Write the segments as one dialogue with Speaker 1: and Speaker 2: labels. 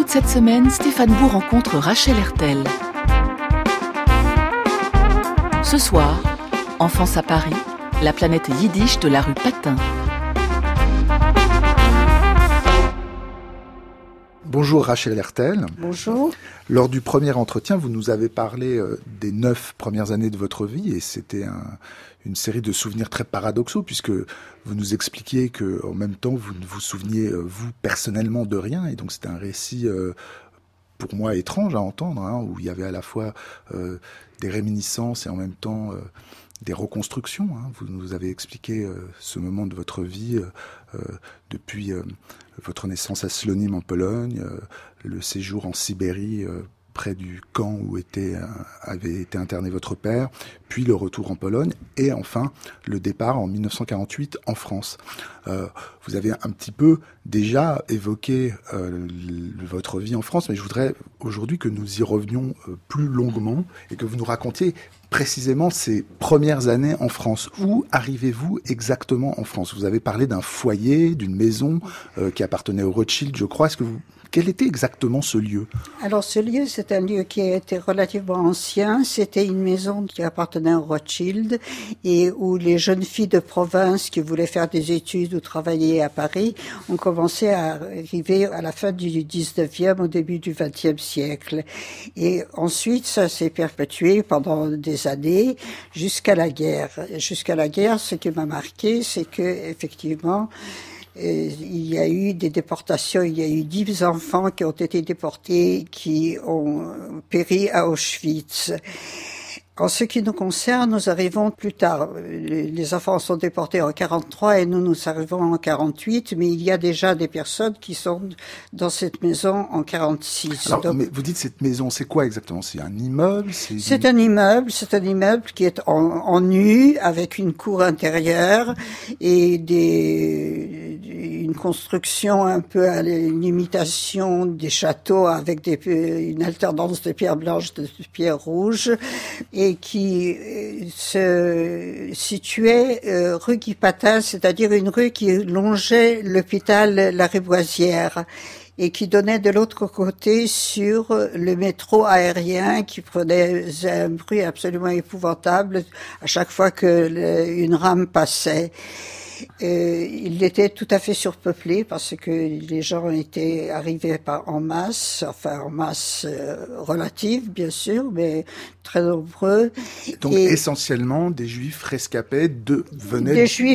Speaker 1: Toute cette semaine, Stéphane Bou rencontre Rachel Hertel. Ce soir, Enfance à Paris, la planète yiddish de la rue Patin.
Speaker 2: Bonjour Rachel Hertel.
Speaker 3: Bonjour.
Speaker 2: Lors du premier entretien, vous nous avez parlé des 9 premières années de votre vie et c'était une série de souvenirs très paradoxaux puisque vous nous expliquiez que en même temps vous ne vous souveniez vous personnellement de rien et donc c'était un récit pour moi étrange à entendre où il y avait à la fois des réminiscences et en même temps des reconstructions. Vous nous avez expliqué ce moment de votre vie depuis votre naissance à Slonim en Pologne, le séjour en Sibérie près du camp où avait été interné votre père, puis le retour en Pologne et enfin le départ en 1948 en France. Vous avez un petit peu déjà évoqué votre vie en France, mais je voudrais aujourd'hui que nous y revenions plus longuement et que vous nous racontiez précisément ces premières années en France. Où arrivez-vous exactement en France ? Vous avez parlé d'un foyer, d'une maison qui appartenait aux Rothschild, je crois. Quel était exactement ce lieu ?
Speaker 3: Alors ce lieu, c'est un lieu qui était relativement ancien. C'était une maison qui appartenait aux Rothschild et où les jeunes filles de province qui voulaient faire des études ou travailler à Paris ont commencé à arriver à la fin du 19e, au début du 20e siècle. Et ensuite, ça s'est perpétué pendant des années jusqu'à la guerre. Jusqu'à la guerre, ce qui m'a marqué, c'est que effectivement, il y a eu des déportations, il y a eu 10 enfants qui ont été déportés, qui ont péri à Auschwitz. En ce qui nous concerne, nous arrivons plus tard. Les enfants sont déportés en 43 et nous arrivons en 48, mais il y a déjà des personnes qui sont dans cette maison en 46.
Speaker 2: Alors,
Speaker 3: donc,
Speaker 2: mais vous dites cette maison, c'est quoi exactement ? C'est un immeuble ?
Speaker 3: C'est un immeuble qui est en nu, avec une cour intérieure et une construction un peu à l'imitation des châteaux avec une alternance de pierres blanches, de pierres rouges, et qui se situait rue Guy Patin, c'est-à-dire une rue qui longeait l'hôpital Lariboisière et qui donnait de l'autre côté sur le métro aérien qui prenait un bruit absolument épouvantable à chaque fois que une rame passait. Il était tout à fait surpeuplé parce que les gens étaient arrivés en masse relative bien sûr, mais très nombreux.
Speaker 2: Donc essentiellement des Juifs rescapés venaient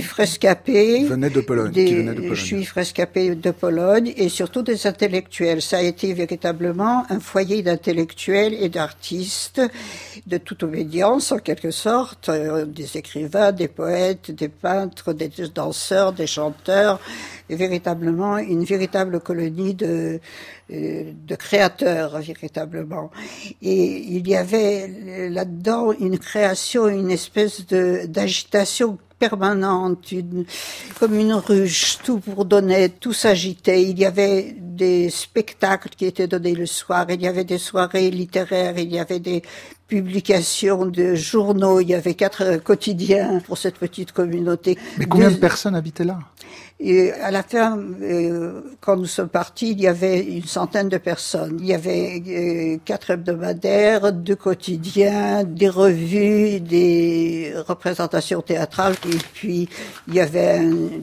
Speaker 2: de Pologne.
Speaker 3: Des Juifs rescapés de Pologne et surtout des intellectuels. Ça a été véritablement un foyer d'intellectuels et d'artistes de toute obédience en quelque sorte, des écrivains, des poètes, des peintres, des danseurs, des chanteurs, et véritablement une véritable colonie de créateurs, véritablement. Et il y avait là-dedans une création, une espèce d'agitation permanente, comme une ruche, tout bourdonnait, tout s'agitait. Il y avait des spectacles qui étaient donnés le soir, il y avait des soirées littéraires, il y avait des publications de journaux, il y avait 4 quotidiens pour cette petite communauté.
Speaker 2: Mais combien de personnes habitaient là ?
Speaker 3: Et à la fin, quand nous sommes partis, il y avait une centaine de personnes. Il y avait 4 hebdomadaires, 2 quotidiens, des revues, des représentations théâtrales. Et puis, il y avait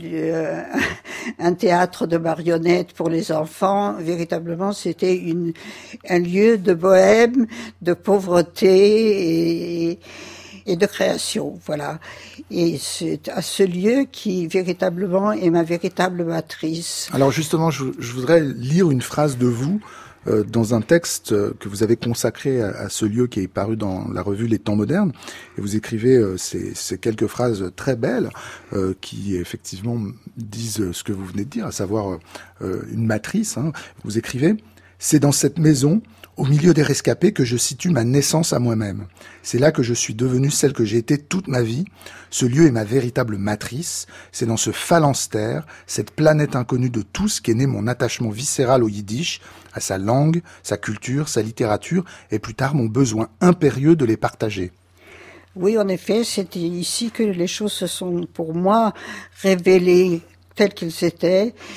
Speaker 3: un théâtre de marionnettes pour les enfants. Véritablement, c'était un lieu de bohème, de pauvreté et de création, voilà. Et c'est à ce lieu qui, véritablement, est ma véritable matrice.
Speaker 2: Alors justement, je voudrais lire une phrase de vous dans un texte que vous avez consacré à ce lieu qui est paru dans la revue Les Temps modernes. Et vous écrivez ces quelques phrases très belles qui, effectivement, disent ce que vous venez de dire, à savoir une matrice. Vous écrivez « C'est dans cette maison, au milieu des rescapés, que je situe ma naissance à moi-même. C'est là que je suis devenue celle que j'ai été toute ma vie. Ce lieu est ma véritable matrice. C'est dans ce phalanstère, cette planète inconnue de tous, qu'est né mon attachement viscéral au yiddish, à sa langue, sa culture, sa littérature, et plus tard mon besoin impérieux de les partager. »
Speaker 3: Oui, en effet, c'était ici que les choses se sont, pour moi, révélées telles qu'elles étaient.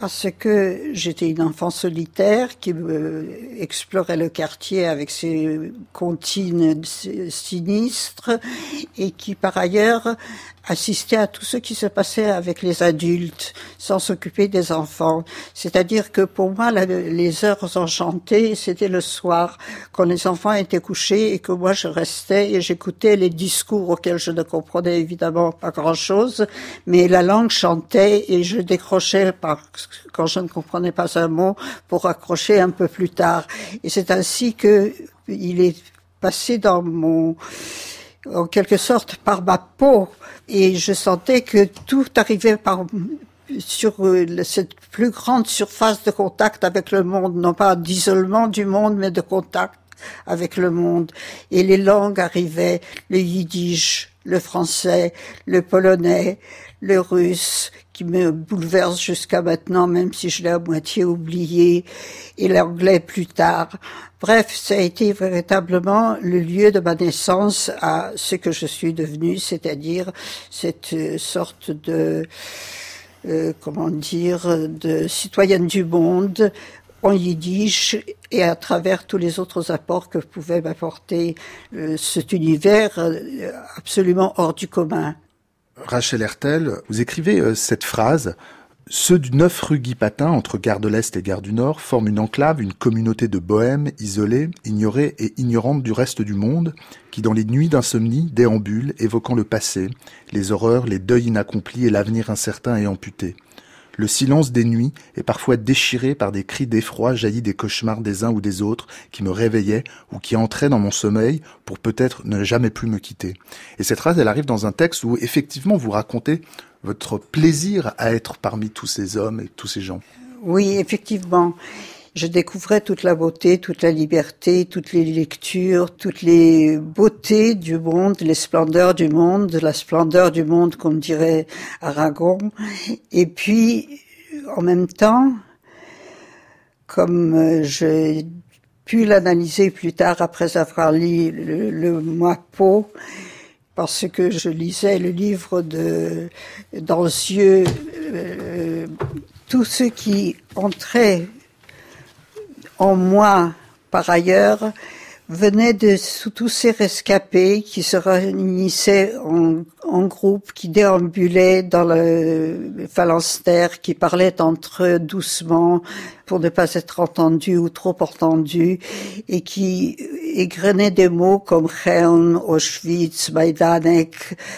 Speaker 3: Parce que j'étais une enfant solitaire qui explorait le quartier avec ses comptines sinistres et qui, par ailleurs, assistait à tout ce qui se passait avec les adultes, sans s'occuper des enfants. C'est-à-dire que pour moi, les heures enchantées, c'était le soir, quand les enfants étaient couchés et que moi je restais et j'écoutais les discours auxquels je ne comprenais évidemment pas grand-chose, mais la langue chantait et je décrochais quand je ne comprenais pas un mot pour accrocher un peu plus tard. Et c'est ainsi que il est passé en quelque sorte par ma peau, et je sentais que tout arrivait sur cette plus grande surface de contact avec le monde, non pas d'isolement du monde, mais de contact avec le monde. Et les langues arrivaient, le yiddish, le français, le polonais, le russe, qui me bouleverse jusqu'à maintenant, même si je l'ai à moitié oublié, et l'anglais plus tard. Bref, ça a été véritablement le lieu de ma naissance à ce que je suis devenue, c'est-à-dire cette sorte de, de citoyenne du monde en yiddish et à travers tous les autres apports que pouvait m'apporter cet univers absolument hors du commun.
Speaker 2: Rachel Hertel, vous écrivez cette phrase: ceux du 9 rue Guy Patin, entre Gare de l'Est et Gare du Nord, forment une enclave, une communauté de bohèmes, isolés, ignorés et ignorantes du reste du monde, qui dans les nuits d'insomnie déambulent, évoquant le passé, les horreurs, les deuils inaccomplis et l'avenir incertain et amputé. Le silence des nuits est parfois déchiré par des cris d'effroi jaillis des cauchemars des uns ou des autres qui me réveillaient ou qui entraient dans mon sommeil pour peut-être ne jamais plus me quitter. Et cette phrase, elle arrive dans un texte où effectivement vous racontez votre plaisir à être parmi tous ces hommes et tous ces gens.
Speaker 3: Oui, effectivement. Je découvrais toute la beauté, toute la liberté, toutes les lectures, toutes les beautés du monde, les splendeurs du monde, la splendeur du monde, comme dirait Aragon. Et puis, en même temps, comme j'ai pu l'analyser plus tard après avoir lu le Moi-Peau, parce que je lisais le livre d'Ancieux, tout ce qui entrait en moi, par ailleurs, venait de tous ces rescapés qui se réunissaient en groupe, qui déambulaient dans le phalanstère, qui parlaient entre eux doucement pour ne pas être entendus ou trop entendus, et qui égrenaient des mots comme Chelm, Auschwitz, Majdanek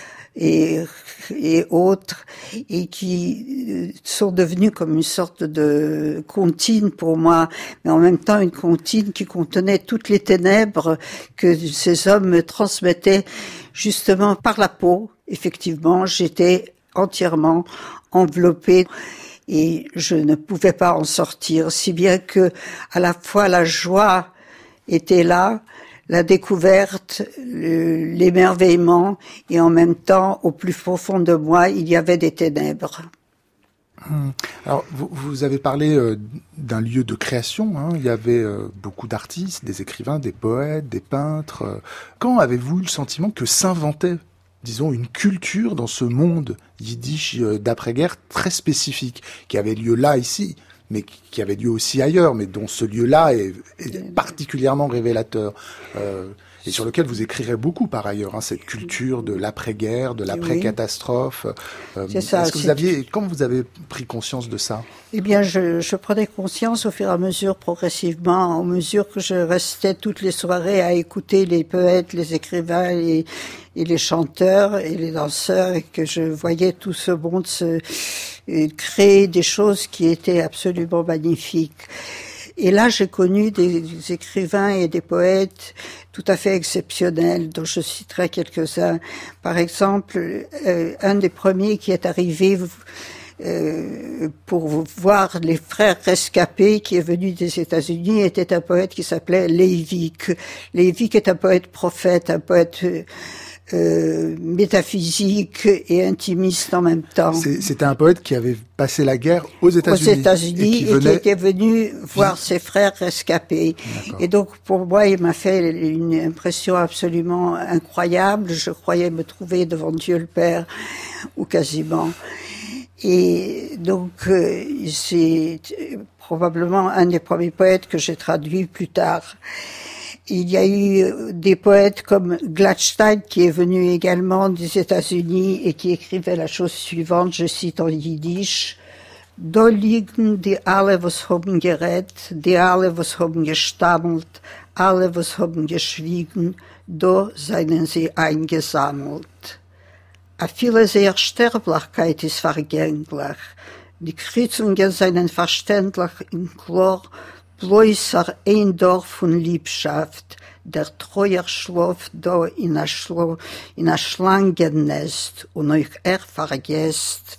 Speaker 3: et autres, et qui sont devenus comme une sorte de comptine pour moi, mais en même temps une comptine qui contenait toutes les ténèbres que ces hommes me transmettaient justement par la peau. Effectivement, j'étais entièrement enveloppée et je ne pouvais pas en sortir, si bien que à la fois la joie était là, la découverte, l'émerveillement, et en même temps, au plus profond de moi, il y avait des ténèbres.
Speaker 2: Alors, vous avez parlé d'un lieu de création, hein. Il y avait beaucoup d'artistes, des écrivains, des poètes, des peintres. Quand avez-vous eu le sentiment que s'inventait, disons, une culture dans ce monde yiddish d'après-guerre très spécifique, qui avait lieu là, ici, mais qui avait lieu aussi ailleurs, mais dont ce lieu-là est particulièrement révélateur, et sur lequel vous écrirez beaucoup par ailleurs, hein, cette culture de l'après-guerre, de l'après-catastrophe.
Speaker 3: C'est ça.
Speaker 2: Quand vous avez pris conscience de ça?
Speaker 3: Eh bien, je prenais conscience au fur et à mesure, progressivement, en mesure que je restais toutes les soirées à écouter les poètes, les écrivains et les chanteurs et les danseurs, et que je voyais tout ce monde créer des choses qui étaient absolument magnifiques. Et là, j'ai connu des écrivains et des poètes tout à fait exceptionnels, dont je citerai quelques-uns. Par exemple, un des premiers qui est arrivé pour voir les frères rescapés, qui est venu des États-Unis, était un poète qui s'appelait Leivik. Leivik est un poète prophète, un poète métaphysique et intimiste en même temps.
Speaker 2: C'était un poète qui avait passé la guerre aux États-Unis
Speaker 3: et qui était venu voir ses frères rescapés.
Speaker 2: D'accord.
Speaker 3: Et donc pour moi, il m'a fait une impression absolument incroyable. Je croyais me trouver devant Dieu le Père, ou quasiment. Et donc, c'est probablement un des premiers poètes que j'ai traduit plus tard. Il y a eu des poètes comme Gladstein qui est venu également des États-Unis et qui écrivait la chose suivante, je cite en yiddish: Da liegen die alle was haben geredt, die alle was haben gestammelt, alle was haben geschwiegen, da seien sie eingesammelt. A viele sehr Sterblichkeit ist vergänglich, die Kreuzungen seien verständlich in klar, bloßer ein Dorf von Liebschaft, der treuer schlaft da in a Schlangennest und euch vergesst.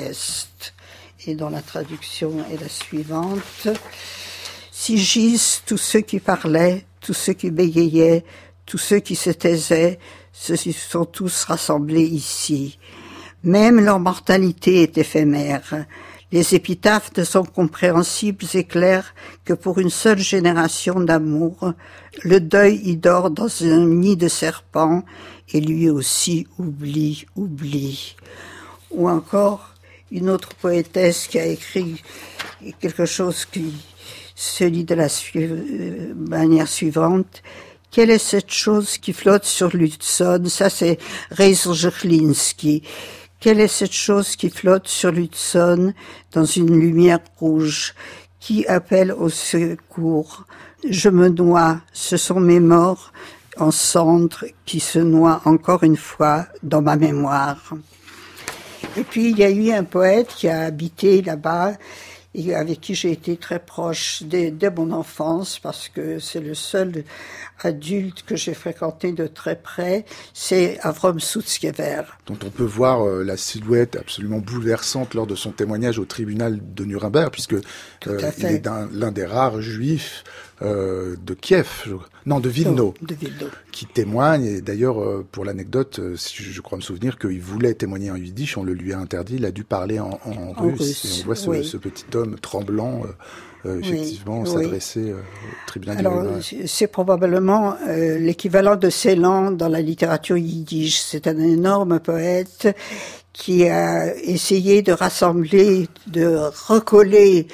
Speaker 3: Et dans la traduction est la suivante: si gisent tous ceux qui parlaient, tous ceux qui bégayaient, tous ceux qui se taisaient, ceux-ci sont tous rassemblés ici. Même leur mortalité est éphémère. Les épitaphes ne sont compréhensibles et claires que pour une seule génération d'amour. Le deuil y dort dans un nid de serpents et lui aussi oublie. Ou encore une autre poétesse qui a écrit quelque chose qui se lit de la manière suivante: quelle est cette chose qui flotte sur l'Hudson? Ça, c'est Reisel Jechlinski. Quelle est cette chose qui flotte sur l'Hudson dans une lumière rouge? Qui appelle au secours? Je me noie, ce sont mes morts en cendres qui se noient encore une fois dans ma mémoire. Et puis il y a eu un poète qui a habité là-bas et avec qui j'ai été très proche dès mon enfance, parce que c'est le seul adulte que j'ai fréquenté de très près, c'est Avrom Sutzkever.
Speaker 2: Dont on peut voir la silhouette absolument bouleversante lors de son témoignage au tribunal de Nuremberg, puisque il est l'un des rares juifs de Kiev, de Vilno, qui témoigne. Et d'ailleurs, pour l'anecdote, je crois me souvenir qu'il voulait témoigner en yiddish, on le lui a interdit, il a dû parler en russe. Et on voit ce petit homme tremblant, effectivement, s'adresser au tribunal de Nuremberg.
Speaker 3: C'est probablement l'équivalent de Celan dans la littérature yiddish. C'est un énorme poète qui a essayé de rassembler, de recoller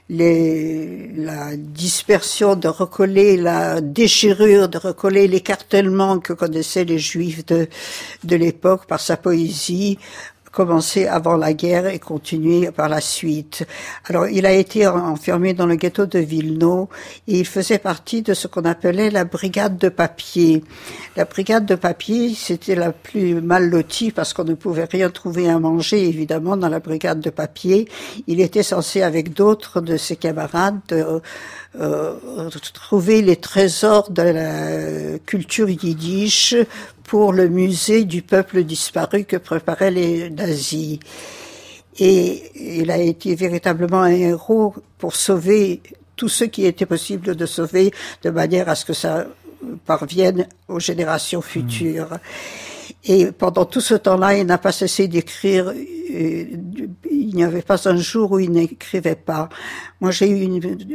Speaker 3: la dispersion, de recoller la déchirure, de recoller l'écartèlement que connaissaient les Juifs de l'époque par sa poésie, commencé avant la guerre et continué par la suite. Alors, il a été enfermé dans le ghetto de Vilno et il faisait partie de ce qu'on appelait la brigade de papier. La brigade de papier, c'était la plus mal lotie parce qu'on ne pouvait rien trouver à manger, évidemment, dans la brigade de papier. Il était censé, avec d'autres de ses camarades, trouver les trésors de la culture yiddish pour le musée du peuple disparu que préparaient les nazis. Et il a été véritablement un héros pour sauver tout ce qui était possible de sauver, de manière à ce que ça parvienne aux générations futures. Et pendant tout ce temps-là, il n'a pas cessé d'écrire. Il n'y avait pas un jour où il n'écrivait pas. Moi, j'ai eu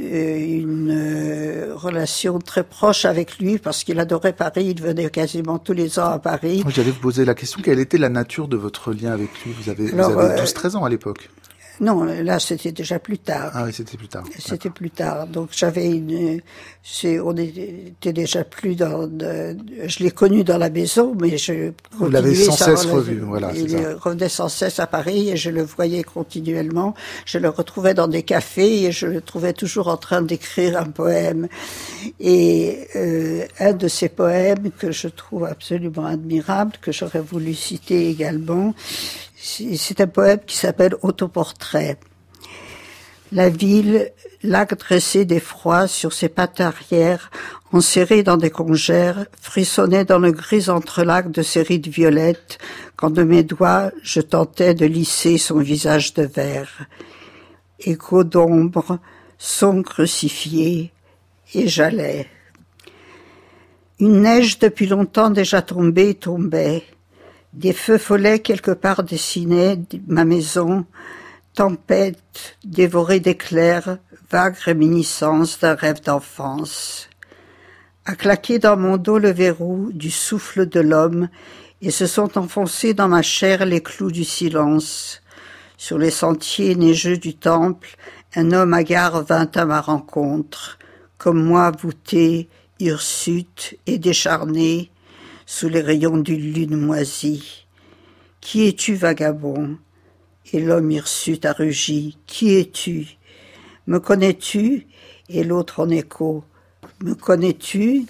Speaker 3: une relation très proche avec lui parce qu'il adorait Paris. Il venait quasiment tous les ans à Paris.
Speaker 2: J'allais vous poser la question, quelle était la nature de votre lien avec lui? Vous avez 12-13 ans à l'époque.
Speaker 3: Non, là, c'était déjà plus tard.
Speaker 2: Ah oui, c'était plus tard.
Speaker 3: C'était plus tard. Donc, on était déjà plus je l'ai connu dans la maison, mais
Speaker 2: vous l'avez sans cesse revu, voilà.
Speaker 3: Il revenait sans cesse à Paris et je le voyais continuellement. Je le retrouvais dans des cafés et je le trouvais toujours en train d'écrire un poème. Et un de ces poèmes que je trouve absolument admirable, que j'aurais voulu citer également, c'est un poème qui s'appelle Autoportrait. La ville, lac dressé d'effroi sur ses pattes arrière, enserré dans des congères, frissonnait dans le gris entrelac de ses rides violettes, quand de mes doigts je tentais de lisser son visage de verre. Écho d'ombre, son crucifié, et j'allais. Une neige depuis longtemps déjà tombait. Des feux follets quelque part dessinaient ma maison, tempête dévorée d'éclairs, vague réminiscence d'un rêve d'enfance. A claqué dans mon dos le verrou du souffle de l'homme et se sont enfoncés dans ma chair les clous du silence. Sur les sentiers neigeux du temple, un homme hagard vint à ma rencontre, comme moi voûté, hirsute et décharné, sous les rayons d'une lune moisie. Qui es-tu, vagabond? Et l'homme hirsute a rugi. Qui es-tu? Me connais-tu? Et l'autre en écho. Me connais-tu?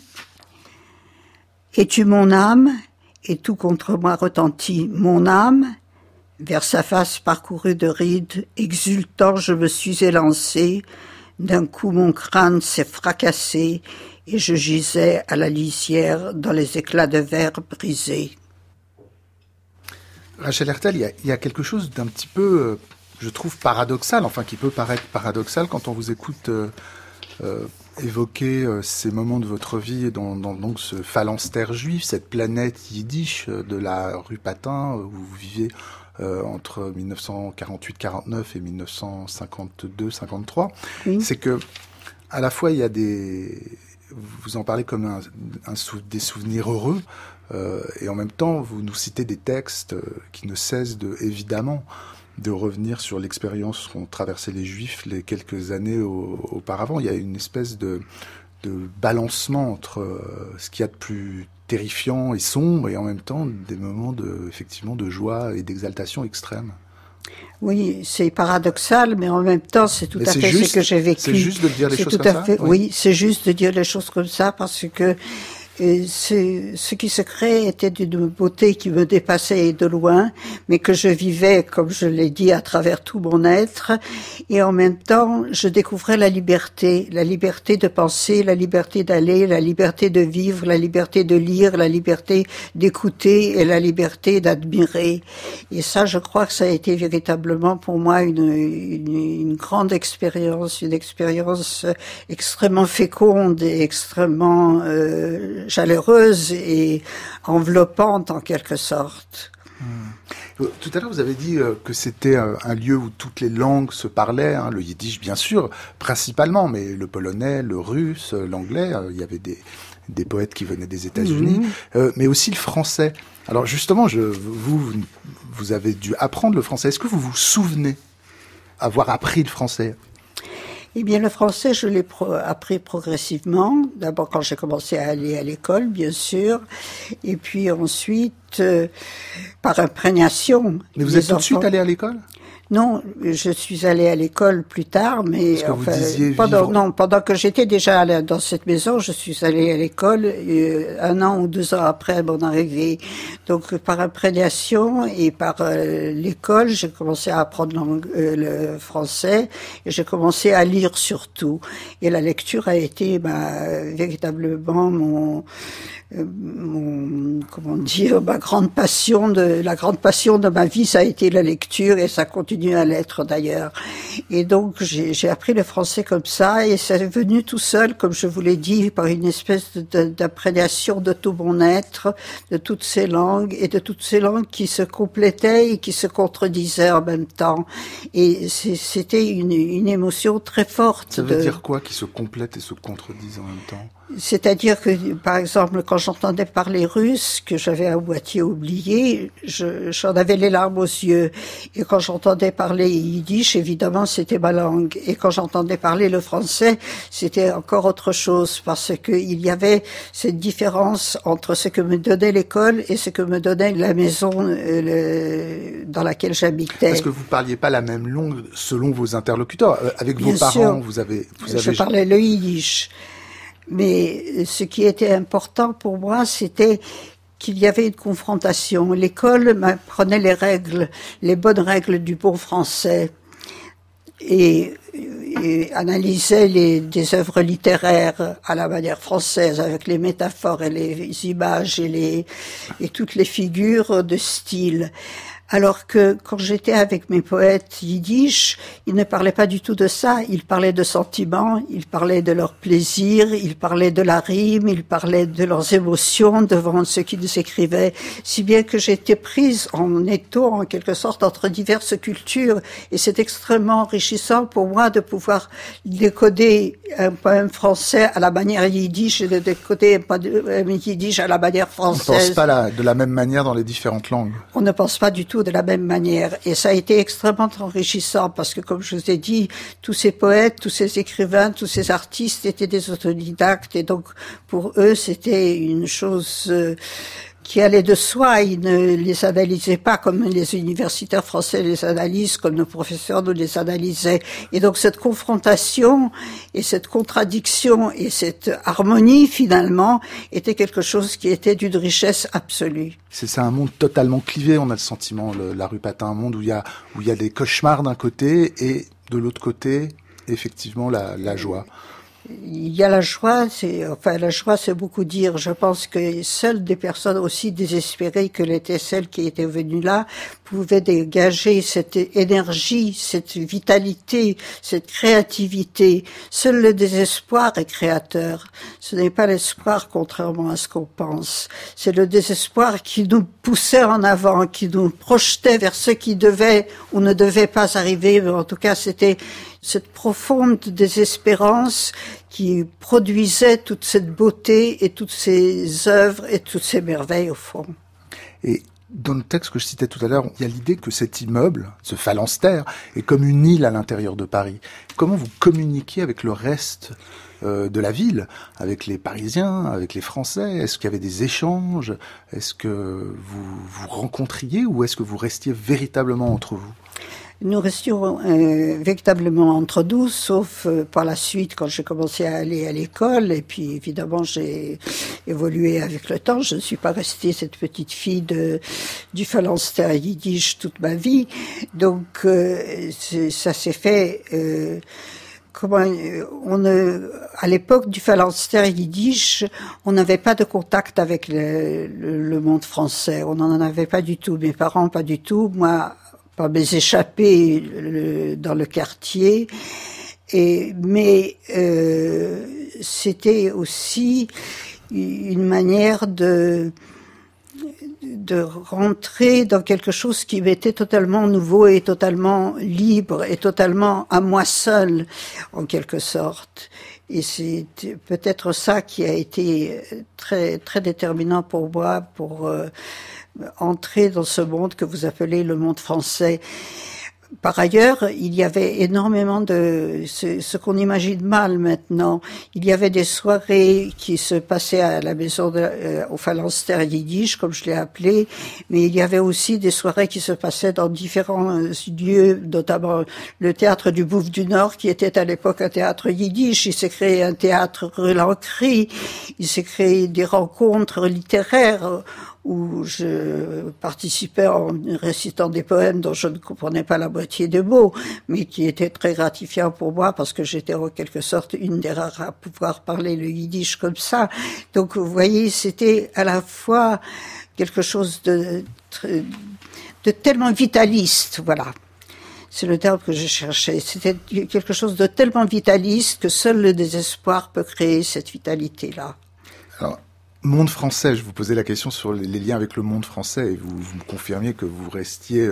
Speaker 3: Es-tu mon âme? Et tout contre moi retentit. Mon âme? Vers sa face parcourue de rides, exultant je me suis élancé. D'un coup mon crâne s'est fracassé et je gisais à la lisière dans les éclats de verre brisés.
Speaker 2: Rachel Hertel, il y a quelque chose d'un petit peu, je trouve, paradoxal, enfin qui peut paraître paradoxal quand on vous écoute évoquer ces moments de votre vie dans donc ce phalanstère juif, cette planète yiddish de la rue Patin, où vous vivez entre 1948-49 et 1952-53. Oui. C'est que à la fois il y a vous en parlez comme des souvenirs heureux, et en même temps, vous nous citez des textes qui ne cessent évidemment de revenir sur l'expérience qu'ont traversé les Juifs les quelques années auparavant. Il y a une espèce de balancement entre ce qu'il y a de plus terrifiant et sombre, et en même temps des moments effectivement de joie et d'exaltation extrême.
Speaker 3: Oui, c'est paradoxal, mais en même temps, c'est tout à fait ce que j'ai vécu.
Speaker 2: C'est juste de dire les choses comme ça?
Speaker 3: Oui, c'est juste de dire les choses comme ça, parce que ce qui se crée était d'une beauté qui me dépassait de loin, mais que je vivais, comme je l'ai dit, à travers tout mon être. Et en même temps, je découvrais la liberté de penser, la liberté d'aller, la liberté de vivre, la liberté de lire, la liberté d'écouter et la liberté d'admirer. Et ça, je crois que ça a été véritablement pour moi une grande expérience, une expérience extrêmement féconde et extrêmement chaleureuse et enveloppante en quelque sorte.
Speaker 2: Tout à l'heure, vous avez dit que c'était un lieu où toutes les langues se parlaient, hein, le yiddish bien sûr, principalement, mais le polonais, le russe, l'anglais, il y avait des poètes qui venaient des États-Unis, mais aussi le français. Alors justement, vous avez dû apprendre le français. Est-ce que vous vous souvenez avoir appris le français ?
Speaker 3: Eh bien, le français, je l'ai appris progressivement. D'abord, quand j'ai commencé à aller à l'école, bien sûr. Et puis ensuite, par imprégnation.
Speaker 2: Mais vous êtes tout de suite allé à l'école ?
Speaker 3: Non, je suis allée à l'école plus tard, mais
Speaker 2: parce que vous disiez
Speaker 3: pendant que j'étais déjà dans cette maison, je suis allée à l'école 1 an ou 2 ans après mon arrivée. Donc par imprégnation et par l'école, j'ai commencé à apprendre le français et j'ai commencé à lire surtout. Et la lecture a été véritablement ma grande passion la grande passion de ma vie, ça a été la lecture et ça continue à l'être d'ailleurs. Et donc j'ai appris le français comme ça et c'est venu tout seul, comme je vous l'ai dit, par une espèce d'imprégnation de tout mon être, de toutes ces langues et de toutes ces langues qui se complétaient et qui se contredisaient en même temps. Et c'était une émotion très forte.
Speaker 2: Ça veut dire quoi, qui se complètent et se contredisent en même temps ?
Speaker 3: C'est-à-dire que, par exemple, quand j'entendais parler russe, que j'avais à moitié oublié, j'en avais les larmes aux yeux. Et quand j'entendais parler yiddish, évidemment, c'était ma langue. Et quand j'entendais parler le français, c'était encore autre chose, parce que il y avait cette différence entre ce que me donnait l'école et ce que me donnait la maison dans laquelle j'habitais.
Speaker 2: Parce que vous parliez pas la même langue selon vos interlocuteurs. Avec vos parents, vous avez...
Speaker 3: Je parlais le yiddish. Mais ce qui était important pour moi, c'était qu'il y avait une confrontation. L'école m'apprenait les bonnes règles du bon français et analysait des œuvres littéraires à la manière française, avec les métaphores et les images et toutes les figures de style. Alors que quand j'étais avec mes poètes yiddish, ils ne parlaient pas du tout de ça. Ils parlaient de sentiments, ils parlaient de leur plaisir, ils parlaient de la rime, ils parlaient de leurs émotions devant ce qu'ils écrivaient. Si bien que j'étais prise en étau, en quelque sorte, entre diverses cultures. Et c'est extrêmement enrichissant pour moi de pouvoir décoder un poème français à la manière yiddish et de décoder un poème yiddish à la manière française.
Speaker 2: On ne pense pas de la même manière dans les différentes langues.
Speaker 3: On ne pense pas du tout ou de la même manière. Et ça a été extrêmement enrichissant parce que, comme je vous ai dit, tous ces poètes, tous ces écrivains, tous ces artistes étaient des autodidactes et donc pour eux c'était une chose qui allait de soi. Ils ne les analysaient pas comme les universitaires français les analysent, comme nos professeurs nous les analysaient. Et donc cette confrontation et cette contradiction et cette harmonie finalement était quelque chose qui était d'une richesse absolue.
Speaker 2: C'est un monde totalement clivé, on a le sentiment, la rue Patin, un monde où il y a des cauchemars d'un côté et de l'autre côté, effectivement, la joie.
Speaker 3: Il y a la joie, la joie c'est beaucoup dire. Je pense que seules des personnes aussi désespérées que l'étaient celles qui étaient venues là pouvaient dégager cette énergie, cette vitalité, cette créativité. Seul le désespoir est créateur. Ce n'est pas l'espoir contrairement à ce qu'on pense. C'est le désespoir qui nous poussait en avant, qui nous projetait vers ce qui devait ou ne devait pas arriver. Mais en tout cas, c'était cette profonde désespérance qui produisait toute cette beauté et toutes ces œuvres et toutes ces merveilles au fond.
Speaker 2: Et dans le texte que je citais tout à l'heure, il y a l'idée que cet immeuble, ce phalanstère, est comme une île à l'intérieur de Paris. Comment vous communiquiez avec le reste de la ville, avec les Parisiens, avec les Français? Est-ce qu'il y avait des échanges? Est-ce que vous vous rencontriez ou est-ce que vous restiez véritablement entre vous?
Speaker 3: Nous restions véritablement entre nous, sauf par la suite quand j'ai commencé à aller à l'école. Et puis évidemment, j'ai évolué avec le temps. Je ne suis pas restée cette petite fille du phalanstère yiddish toute ma vie. Donc ça s'est fait... à l'époque du phalanstère yiddish, on n'avait pas de contact avec le monde français. On n'en avait pas du tout. Mes parents, pas du tout. Moi, par mes échappées dans le quartier. Mais c'était aussi une manière de rentrer dans quelque chose qui m'était totalement nouveau et totalement libre et totalement à moi seule, en quelque sorte. Et c'est peut-être ça qui a été très, très déterminant pour moi, pour entrer dans ce monde que vous appelez le monde français. Par ailleurs, il y avait énormément de ce qu'on imagine mal maintenant. Il y avait des soirées qui se passaient à la maison au phalanstère yiddish, comme je l'ai appelé, mais il y avait aussi des soirées qui se passaient dans différents lieux, notamment le théâtre du Bouffe du Nord, qui était à l'époque un théâtre yiddish. Il s'est créé un théâtre rue Lancry. Il s'est créé des rencontres littéraires où je participais en récitant des poèmes dont je ne comprenais pas la moitié des mots, mais qui étaient très gratifiants pour moi parce que j'étais en quelque sorte une des rares à pouvoir parler le yiddish comme ça. Donc vous voyez, c'était à la fois quelque chose de tellement vitaliste, voilà. C'est le terme que je cherchais. C'était quelque chose de tellement vitaliste que seul le désespoir peut créer cette vitalité-là.
Speaker 2: Alors, monde français, je vous posais la question sur les liens avec le monde français et vous me confirmiez que vous restiez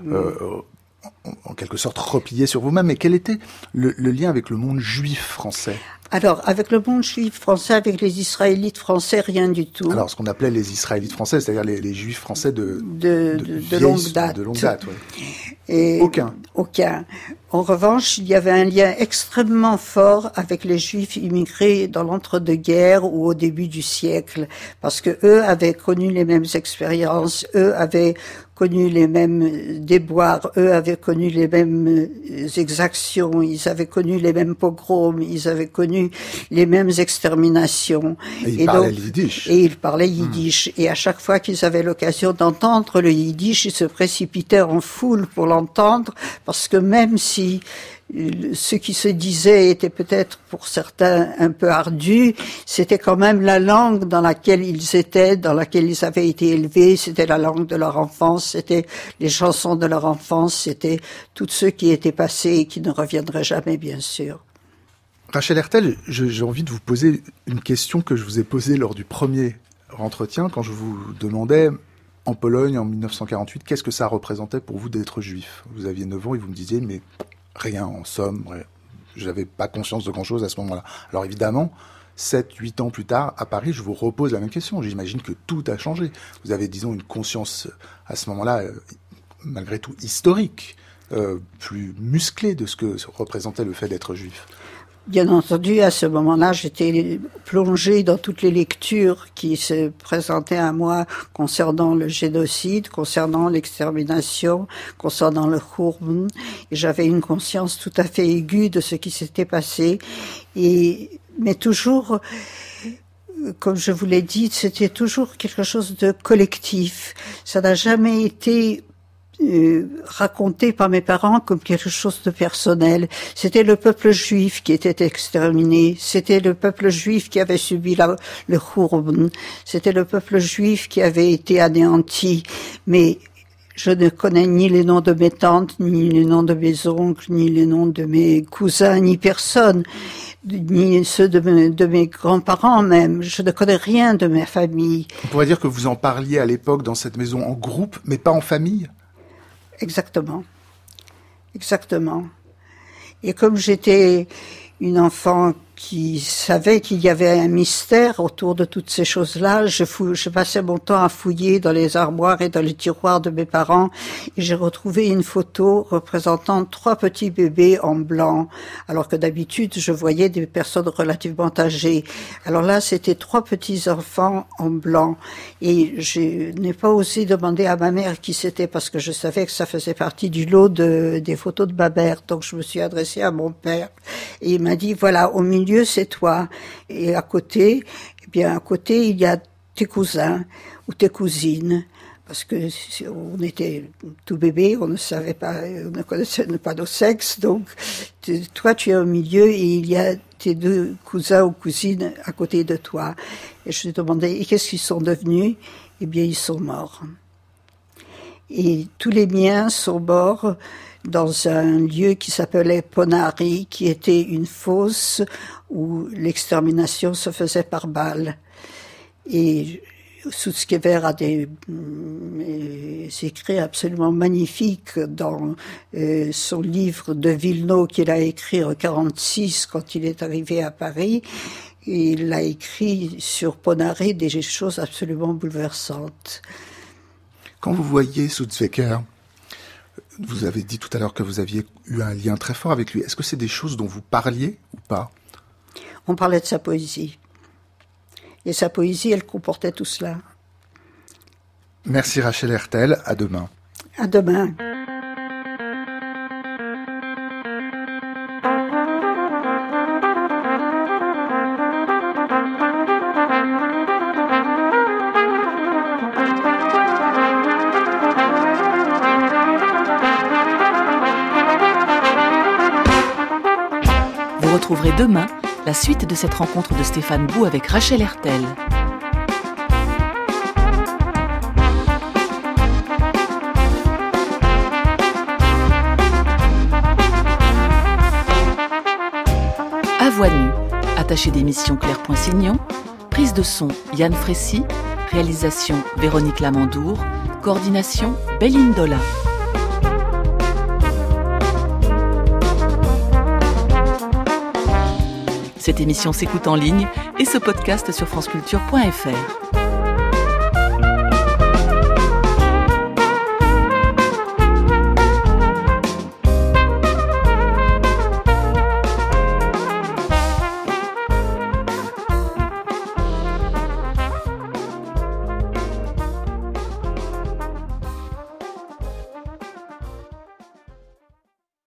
Speaker 2: en quelque sorte replié sur vous-même. Mais quel était le lien avec le monde juif français ?
Speaker 3: Alors, avec le monde juif français, avec les Israélites français, rien du tout.
Speaker 2: Alors, ce qu'on appelait les Israélites français, c'est-à-dire les Juifs français de
Speaker 3: longue date.
Speaker 2: De longue date, oui.
Speaker 3: Et
Speaker 2: aucun.
Speaker 3: En revanche, il y avait un lien extrêmement fort avec les Juifs immigrés dans l'entre-deux-guerres ou au début du siècle, parce que eux avaient connu les mêmes expériences, eux avaient connu les mêmes déboires, eux avaient connu les mêmes exactions, ils avaient connu les mêmes pogroms, ils avaient connu les mêmes exterminations.
Speaker 2: Et ils parlaient yiddish.
Speaker 3: Et ils parlaient yiddish. Et à chaque fois qu'ils avaient l'occasion d'entendre le yiddish, ils se précipitaient en foule pour l'entendre, parce que même si ce qui se disait était peut-être pour certains un peu ardu, c'était quand même la langue dans laquelle ils étaient, dans laquelle ils avaient été élevés, c'était la langue de leur enfance, c'était les chansons de leur enfance, c'était tout ce qui était passé et qui ne reviendrait jamais, bien sûr.
Speaker 2: Rachel Hertel, j'ai envie de vous poser une question que je vous ai posée lors du premier entretien, quand je vous demandais, en Pologne, en 1948, qu'est-ce que ça représentait pour vous d'être juif ? Vous aviez 9 ans et vous me disiez, mais rien, en somme, je n'avais pas conscience de grand-chose à ce moment-là. Alors évidemment, 7-8 ans plus tard, à Paris, je vous repose la même question. J'imagine que tout a changé. Vous avez, disons, une conscience à ce moment-là malgré tout historique, plus musclé de ce que représentait le fait d'être juif.
Speaker 3: Bien entendu, à ce moment-là, j'étais plongée dans toutes les lectures qui se présentaient à moi concernant le génocide, concernant l'extermination, concernant le Khourbn. Et j'avais une conscience tout à fait aiguë de ce qui s'était passé. Mais toujours, comme je vous l'ai dit, c'était toujours quelque chose de collectif. Ça n'a jamais été raconté par mes parents comme quelque chose de personnel. C'était le peuple juif qui était exterminé. C'était le peuple juif qui avait subi le Khourbn. C'était le peuple juif qui avait été anéanti. Mais je ne connais ni les noms de mes tantes, ni les noms de mes oncles, ni les noms de mes cousins, ni personne, ni ceux de mes grands-parents même. Je ne connais rien de ma famille.
Speaker 2: On pourrait dire que vous en parliez à l'époque dans cette maison en groupe, mais pas en famille ?
Speaker 3: Exactement. Exactement. Et comme j'étais une enfant qui savait qu'il y avait un mystère autour de toutes ces choses-là, je passais mon temps à fouiller dans les armoires et dans les tiroirs de mes parents, et j'ai retrouvé une photo représentant 3 petits bébés en blanc, alors que d'habitude je voyais des personnes relativement âgées. Alors là, c'était 3 petits enfants en blanc, et je n'ai pas osé demander à ma mère qui c'était, parce que je savais que ça faisait partie du lot des photos de ma mère. Donc je me suis adressée à mon père, et il m'a dit, voilà, au milieu c'est toi, et à côté, il y a tes cousins ou tes cousines, parce que on était tout bébé, on ne savait pas, on ne connaissait pas nos sexes, donc toi tu es au milieu et il y a tes 2 cousins ou cousines à côté de toi. Et je lui ai demandé, et qu'est-ce qu'ils sont devenus? Eh bien, ils sont morts. Et tous les miens sont morts dans un lieu qui s'appelait Ponari, qui était une fosse où l'extermination se faisait par balles. Et Sutskever a des écrits absolument magnifiques dans son livre de Vilno qu'il a écrit en 1946 quand il est arrivé à Paris. Et il a écrit sur Ponari des choses absolument bouleversantes.
Speaker 2: Quand vous voyez Sutskever, vous avez dit tout à l'heure que vous aviez eu un lien très fort avec lui. Est-ce que c'est des choses dont vous parliez ou pas ?
Speaker 3: On parlait de sa poésie. Et sa poésie, elle comportait tout cela.
Speaker 2: Merci Rachel Hertel, à demain.
Speaker 3: À demain.
Speaker 1: Vous retrouverez demain la suite de cette rencontre de Stéphane Bou avec Rachel Hertel. À voix nue, attaché d'émission Claire Poinsignon, prise de son Yann Frécy, réalisation Véronique Lamandour, coordination Belindola. Cette émission s'écoute en ligne et se podcast sur franceculture.fr.